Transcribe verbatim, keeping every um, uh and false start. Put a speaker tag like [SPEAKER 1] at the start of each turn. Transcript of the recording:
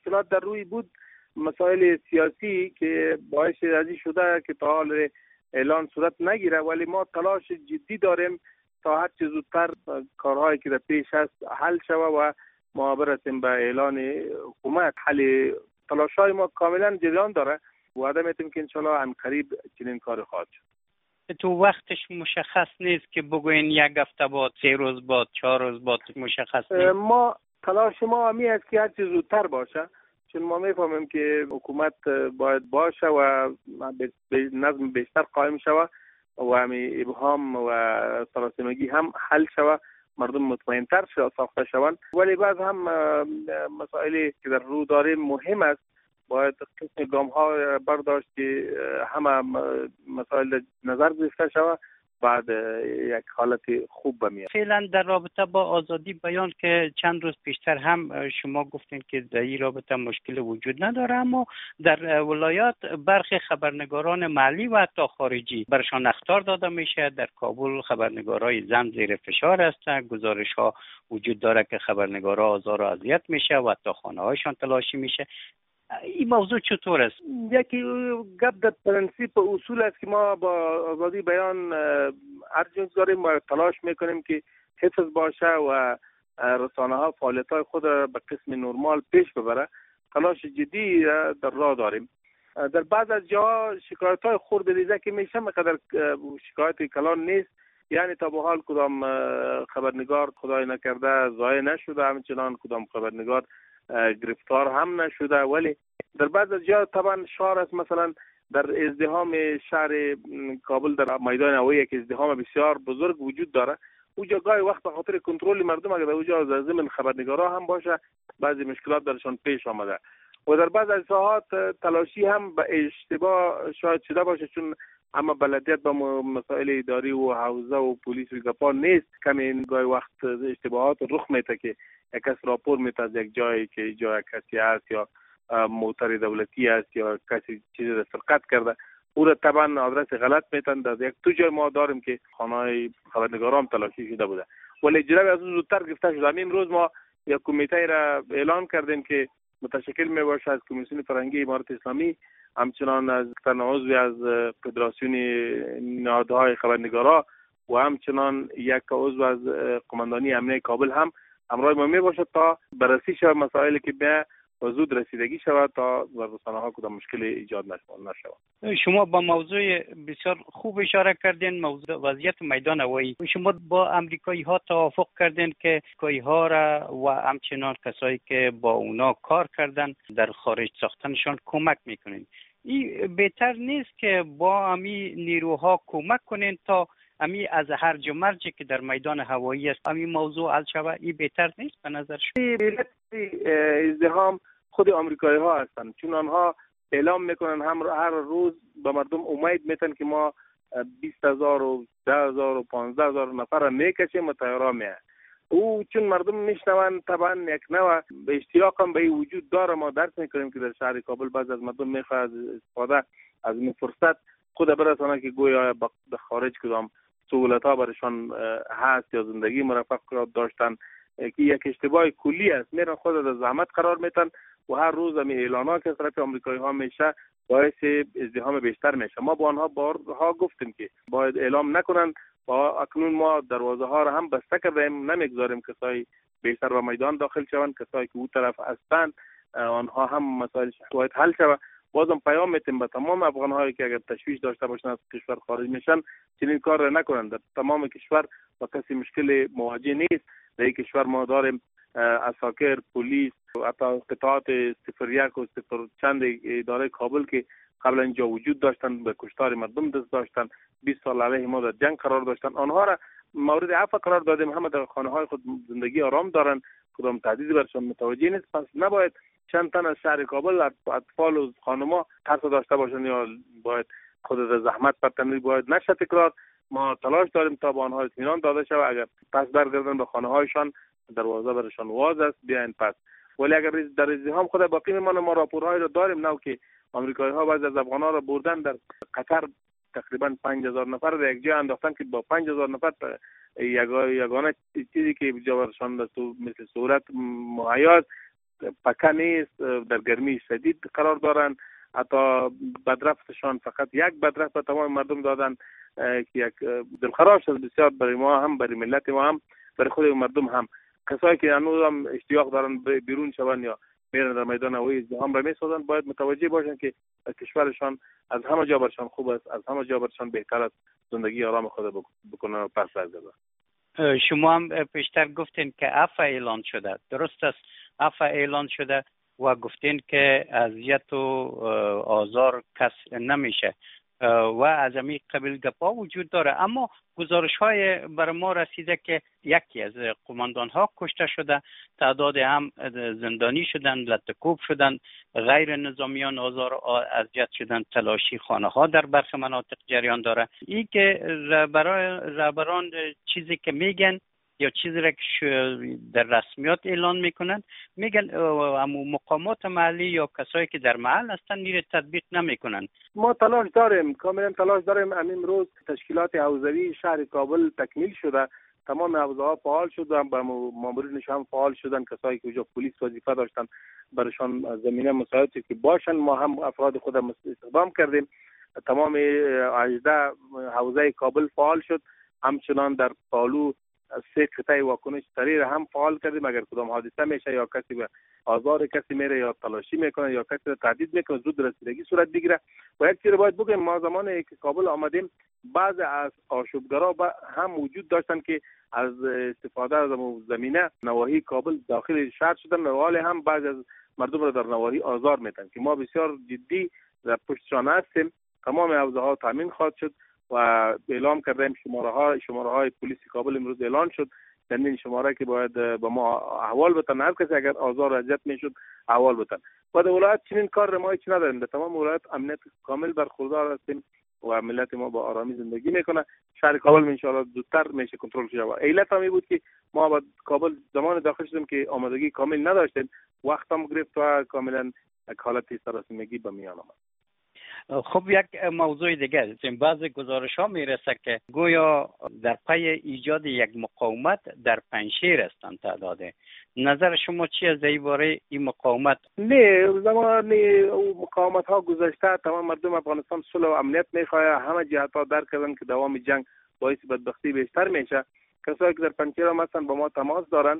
[SPEAKER 1] مشکلات در روی بود، مسائل سیاسی که باعث ازی شده که تا حال اعلان صورت نگیره، ولی ما تلاش جدی داریم تا هر چه زودتر کارهایی که در پیش است حل شود و ما برسیم به اعلان حکومت. حل تلاش‌های ما کاملا جریان داره. وعده میتیم که انشالله عنقریب چنین کار خواهد شد.
[SPEAKER 2] تو وقتش مشخص نیست که بگوین یک هفته بعد، سه روز بعد، چهار روز بعد، مشخص نیست؟
[SPEAKER 1] ما تلاش ما همی است که هر چه زودتر باشه، چون ما میفهمیم که حکومت باید باشه و نظم بیشتر قائم شود و همی ابهام و سراسیمگی هم حل شود، مردم مطمئن‌تر ساخته شوند. ولی بعد هم مسائلی که در رو داریم مهم است، باید قسم گام ها برداشت که همه مسائل نظر گرفته شود، بعد یک حالت خوب بمیاد.
[SPEAKER 2] فعلا در رابطه با آزادی بیان که چند روز پیشتر هم شما گفتین که در این رابطه مشکل وجود نداره، اما در ولایات برخی خبرنگاران محلی و حتی خارجی برشان اخطار داده میشه. در کابل خبرنگارای زن زیر فشار هستند، گزارش ها وجود داره که خبرنگارا آزار و اذیت میشه و حتی خانه هایشان تلاشی میشه. این موضوع چطور است؟
[SPEAKER 1] یکی گپ در پرنسیپ اصول است که ما با آزادی بیان ارجنس داریم و تلاش میکنیم که حفظ باشه و رسانه ها فعالیت های خود به قسم نرمال پیش ببره. تلاش جدی در راه داریم. در بعض از جاها شکایت های خورد ریزه که میشه، مقدر شکایت کلان نیست. یعنی تا به حال کدام خبرنگار خدای نکرده ضایع نشده، همچنان کدام خبرنگار گرفتار هم نشده. ولی در بعض از جا طبعا شهر است، مثلا در ازدحام شهر کابل در میدان هوایی یک ازدحام بسیار بزرگ وجود داره. اونجا گاهی وقت به خاطر کنترل مردم اگر اونجا ضمن خبرنگارا هم باشه، بعضی مشکلات درشان پیش آمده و در بعض از ساعات تلاشی هم به اشتباه شاید شده باشه، چون اما بلدیت با مسائل اداری و حوزه و پلیس و گپا نیست. کمی این گاهی وقت اشتباهات رخ میده که یک کس راپور میده از یک جایی که جای کسی است یا موتر دولتی است یا کسی چیزی را سرقت کرده، او را طبعا آدرس غلط میتن. در یک تو جای ما داریم که خانه‌های خبرنگاران تلاشی شده بوده، ولی اجرا از اون زودتر گرفته شده. همین روز ما یک کمیته را اعلان کردیم که متشکل می باشه از کمیسیون فرهنگی امارت اسلامی، همچنان از عضوی از فدراسیون نهادهای خبرنگارا و همچنان یک عضو از قماندانی امنیه کابل هم همراه ما می باشد تا بررسی شود مسائلی که به زود رسیدگی شود تا رسانه ها کدام مشکل ایجاد نشود.
[SPEAKER 2] شما با موضوع بسیار خوب اشاره کردین، موضوع وضعیت میدان هوایی. شما با امریکایی ها توافق کردین که امریکایی ها را و همچنان کسایی که با اونا کار کردن در خارج ساختنشان کمک میکنین. این بهتر نیست که با امی نیروها کمک کنین تا امی از هرج و مرجی که در میدان هوایی است امی موضوع حل شود؟ این بهتر نیست به نظر شما؟
[SPEAKER 1] ازدحام خود آمریکایی ها هستند، چون آنها اعلام میکنن هم هر روز به مردم امید میتن که ما بیست هزار و ده هزار و پانزده هزار نفر را میکشیم و تیارا میه. او چون مردم میشنون طبعا یک نوع به اشتیاق هم به این وجود داره. ما درک میکنیم که در شهر کابل بعض از مردم میخواد استفاده از این فرصت خود برسانه که گویا به خارج کدام سهولت ها برشان هست یا زندگی مرفق داشتن، که یک اشتباه کلی است. میرن خود در زحمت قرار میتن و هر روز هم اعلانات که از طرف آمریکایی ها میشه باعث ازدحام بیشتر میشه. ما با آنها بارها گفتیم که باید اعلام نکنن و اکنون ما دروازه ها را هم بسته کردیم، نمیگذاریم کسایی بیشتر به میدان داخل شوند. کسایی که اون طرف هستند آنها هم مسائل باید حل شود. بازم پیام میتیم به تمام افغان هایی که اگر تشویش داشته باشن از کشور خارج میشن چنین کار را نکنن. در تمام کشور با کسی مشکل مواجه نیست. در این کشور ما داریم عساکر، پلیس و حتی قطعات صفر یک و صفر چند اداره کابل که قبلا اینجا وجود داشتن، به کشتار مردم دست داشتن، بیست سال علیه ما در جنگ قرار داشتن. آنها را مورد عفو قرار دادیم. همه در خانه های خود زندگی آرام دارن، کدام تهدیدی برشان متوجه نیست. پس نباید چند تن از شهر کابل اطفال و خانم‌ها ترس داشته باشن یا باید خود در زحمت پرتنی باید نشه تکرار. ما تلاش داریم تا با آنها اطمینان داده شود. اگر پس برگردن به خانه هایشان دروازه برشان واز است، بیاین پس. ولی اگر در ازدحام خود باقی میمونه، ما راپورهایی رو داریم نو که آمریکایی ها بعضی از افغان‌ها را بردن در قطر تقریبا پنج هزار نفر در یک جای انداختن که با پنج هزار نفر یگانه چیزی که جا برشان مثل صورت مهیا پکه نیست، در گرمی شدید قرار دارند. حتی بدرفتشان فقط یک بدرفت به تمام مردم دادن که یک دلخراش است بسیار برای ما هم، برای ملت ما هم، برای خود مردم هم. کسایی که هنوز هم اشتیاق دارن بیرون شوند یا میرن در میدان هوایی ازدحام را میسازند، باید متوجه باشند که کشورشان از همه جا برشان خوب است، از همه جا برشان بهتر است زندگی آرام خود بکنن و پس برگردن.
[SPEAKER 2] شما هم پیشتر گفتین که عفو اعلان شده، درست است؟ عفو اعلان شده و گفتین که اذیت و آزار کس نمیشه و از همین قبیل گپا وجود داره. اما گزارش های بر ما رسیده که یکی از قماندان ها کشته شده، تعداد هم زندانی شدن، لطکوب شدن، غیر نظامیان آزار و اذیت شدن، تلاشی خانه ها در برخی مناطق جریان داره. این که رهبران چیزی که میگن یا چیزی را که در رسمیات اعلان میکنن، میگن امو مقامات محلی یا کسایی که در محل هستن نیره تطبیق نمیکنن.
[SPEAKER 1] ما تلاش داریم، کاملا تلاش داریم. امین روز تشکیلات حوزوی شهر کابل تکمیل شده، تمام حوزه ها فعال شدن، با مامورینش هم فعال شدن. کسایی که اونجا پلیس وظیفه داشتن برشان زمینه مساعدتی که باشن، ما هم افراد خودم استخدام کردیم. تمام هجده حوزه کابل فعال شد. همچنان در پالو سه قطعه واکنش سریع هم فعال کردیم. اگر کدام حادثه میشه یا کسی به آزار کسی میره یا تلاشی میکنه یا کسی رو تهدید میکنه، زود رسیدگی صورت بگیره. و یک چیز باید بگم، ما زمانی که کابل آمدیم بعض از آشوبگرا هم وجود داشتن که از استفاده از زمینه نواحی کابل داخل شهر شدن و حال هم بعض از مردم را در نواحی آزار میدن که ما بسیار جدی در پشتشان هستیم. تمام حوزه ها تامین خواهد شد و اعلام کردیم. شماره ها شماره های پلیس کابل امروز اعلان شد، این شماره که باید به ما احوال بدن. هر کسی اگر آزار و اذیت میشد احوال بدن. و در ولایت چنین کار ما هیچ نداریم. در تمام ولایت امنیت کامل برخوردار هستیم و ملت ما با آرامی زندگی میکنه. شهر کابل ان شاء الله زودتر میشه کنترل شه. و علت هم بود که ما با کابل زمان داخل شدیم که آمادگی کامل نداشتیم، وقت هم گرفت و کاملا حالت سراسیمگی به میان آمد.
[SPEAKER 2] خب یک موضوع دیگه، بعضی گزارش ها میرسه که گویا در پی ایجاد یک مقاومت در پنجشیر هستند تعداده. نظر شما چی از این باره این مقاومت؟
[SPEAKER 1] نه، زمان مقاومت ها گذشته. تمام مردم افغانستان صلح و امنیت میخواه. همه جهت ها درک کردن که دوام جنگ باعث بدبختی بیشتر میشه. کسایی که در پنجشیر هم هستن با ما تماس دارن